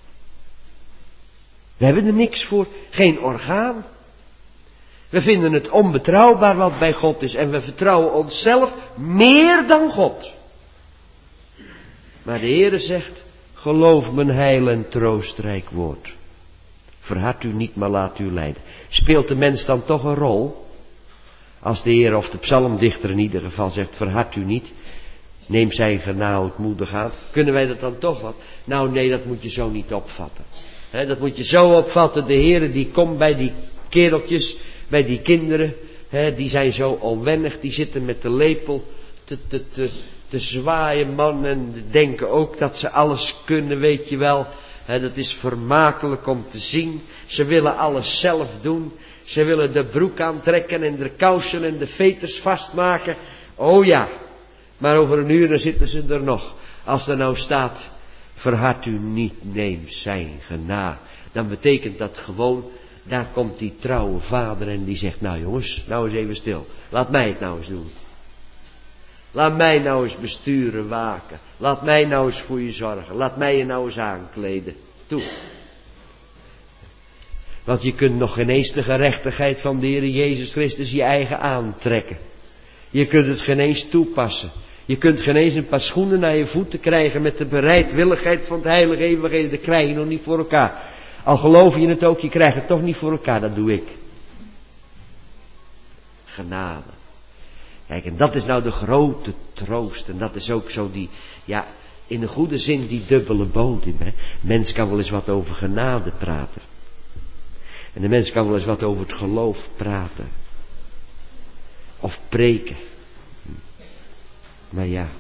We hebben er niks voor. Geen orgaan. We vinden het onbetrouwbaar wat bij God is. En we vertrouwen onszelf meer dan God. Maar de Heere zegt, geloof mijn heil en troostrijk woord. Verhard u niet, maar laat u leiden. Speelt de mens dan toch een rol? Als de Heer of de psalmdichter in ieder geval zegt, verhard u niet. Neem zijn genade ootmoedig aan. Kunnen wij dat dan toch wat? Nou nee, dat moet je zo niet opvatten. Dat moet je zo opvatten. De Heer die komt bij die kereltjes, bij die kinderen. Die zijn zo onwennig. Die zitten met de lepel te zwaaien, man. En denken ook dat ze alles kunnen, weet je wel. Dat is vermakelijk om te zien. Ze willen alles zelf doen. Ze willen de broek aantrekken en de kousen en de veters vastmaken. Oh ja. Maar over een uur dan zitten ze er nog. Als er nou staat, verhard u niet, neem zijn genade. Dan betekent dat gewoon, daar komt die trouwe vader en die zegt, nou jongens, nou eens even stil. Laat mij het nou eens doen. Laat mij nou eens besturen, waken. Laat mij nou eens voor je zorgen. Laat mij je nou eens aankleden. Toe. Want je kunt nog geen eens de gerechtigheid van de Heer Jezus Christus je eigen aantrekken. Je kunt het geen eens toepassen. Je kunt geen eens een paar schoenen naar je voeten krijgen met de bereidwilligheid van het heilige evangelie. Dat krijg je nog niet voor elkaar. Al geloof je het ook, je krijgt het toch niet voor elkaar. Dat doe ik. Genade. Kijk, en dat is nou de grote troost. En dat is ook zo die, ja, in de goede zin die dubbele bodem. Hè. Mens kan wel eens wat over genade praten. En de mens kan wel eens wat over het geloof praten. Of preken. Maar ja.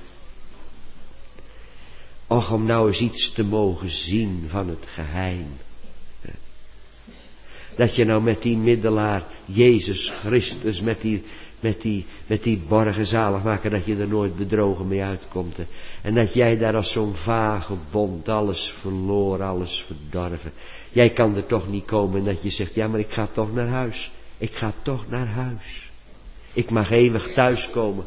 Och, om nou eens iets te mogen zien van het geheim. Dat je nou met die middelaar, Jezus Christus, met die borgen zaligmaker, dat je er nooit bedrogen mee uitkomt. En dat jij daar als zo'n vagebond, alles verloren, alles verdorven. Jij kan er toch niet komen en dat je zegt, ja maar ik ga toch naar huis. Ik ga toch naar huis. Ik mag eeuwig thuiskomen.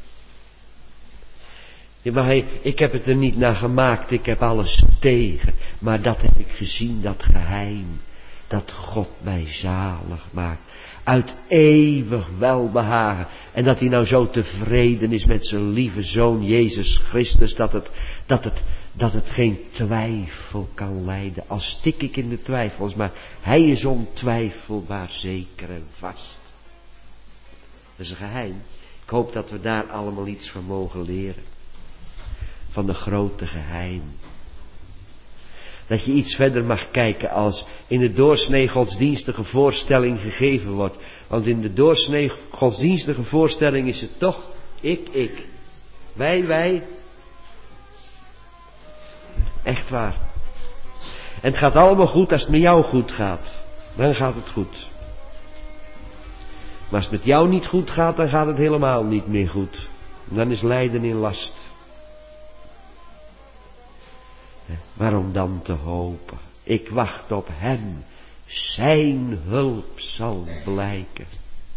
Ik heb het er niet naar gemaakt, ik heb alles tegen. Maar dat heb ik gezien, dat geheim. Dat God mij zalig maakt. Uit eeuwig welbehagen. En dat hij nou zo tevreden is met zijn lieve zoon Jezus Christus. Dat het geen twijfel kan leiden. Al stik ik in de twijfels. Maar hij is ontwijfelbaar zeker en vast. Dat is een geheim. Ik hoop dat we daar allemaal iets van mogen leren. Van de grote geheim. Dat je iets verder mag kijken als in de doorsnee godsdienstige voorstelling gegeven wordt. Want in de doorsnee godsdienstige voorstelling is het toch ik. Wij. Echt waar. En het gaat allemaal goed als het met jou goed gaat. Dan gaat het goed. Maar als het met jou niet goed gaat, dan gaat het helemaal niet meer goed. En dan is lijden in last. Waarom dan te hopen? Ik wacht op hem. Zijn hulp zal blijken.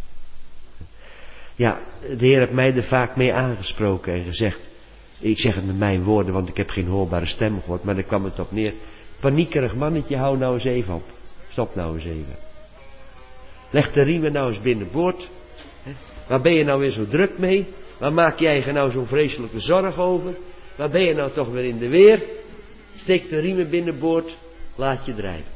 Ja, de Heer heeft mij er vaak mee aangesproken en gezegd. Ik zeg het met mijn woorden, want ik heb geen hoorbare stem gehoord. Maar daar kwam het op neer. Paniekerig mannetje, hou nou eens even op. Stop nou eens even. Leg de riemen nou eens binnenboord. Waar ben je nou weer zo druk mee? Waar maak jij je nou zo'n vreselijke zorg over? Waar ben je nou toch weer in de weer? Steek de riemen binnenboord. Laat je drijven.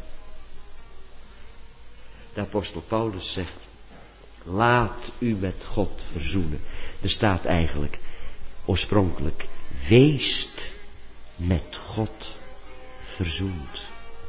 De apostel Paulus zegt, laat u met God verzoenen. Er staat eigenlijk, oorspronkelijk, weest met God verzoend.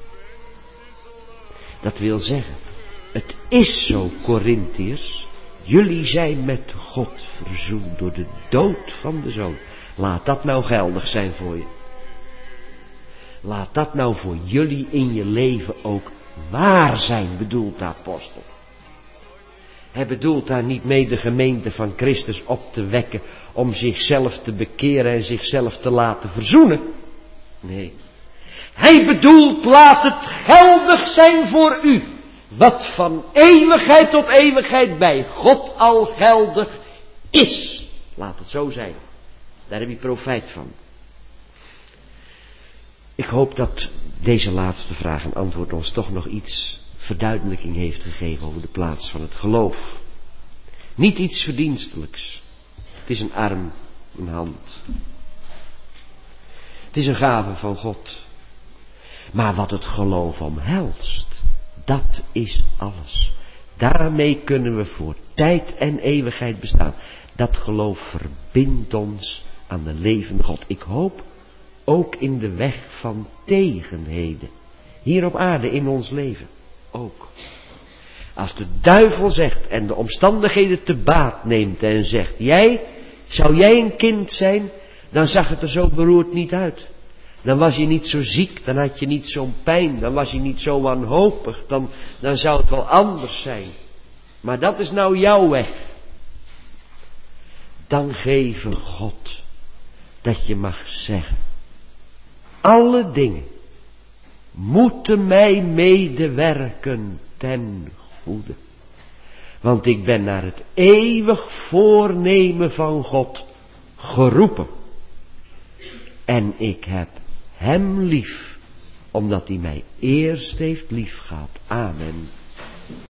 Dat wil zeggen, het is zo, Korintiërs, jullie zijn met God verzoend door de dood van de Zoon. Laat dat nou geldig zijn voor je. Laat dat nou voor jullie in je leven ook waar zijn, bedoelt de apostel. Hij bedoelt daar niet mee de gemeente van Christus op te wekken om zichzelf te bekeren en zichzelf te laten verzoenen. Nee. Hij bedoelt, laat het geldig zijn voor u, wat van eeuwigheid tot eeuwigheid bij God al geldig is. Laat het zo zijn. Daar heb je profijt van. Ik hoop dat deze laatste vraag en antwoord ons toch nog iets verduidelijking heeft gegeven over de plaats van het geloof. Niet iets verdienstelijks. Het is een arm, een hand. Het is een gave van God. Maar wat het geloof omhelst, dat is alles. Daarmee kunnen we voor tijd en eeuwigheid bestaan. Dat geloof verbindt ons aan de levende God. Ik hoop ook in de weg van tegenheden. Hier op aarde in ons leven. Ook. Als de duivel zegt en de omstandigheden te baat neemt en zegt, zou jij een kind zijn, dan zag het er zo beroerd niet uit. Dan was je niet zo ziek, dan had je niet zo'n pijn, dan was je niet zo wanhopig, dan zou het wel anders zijn. Maar dat is nou jouw weg. Dan geven God dat je mag zeggen, alle dingen moeten mij medewerken ten goede. Want ik ben naar het eeuwig voornemen van God geroepen. En ik heb hem lief, omdat hij mij eerst heeft lief gehad. Amen.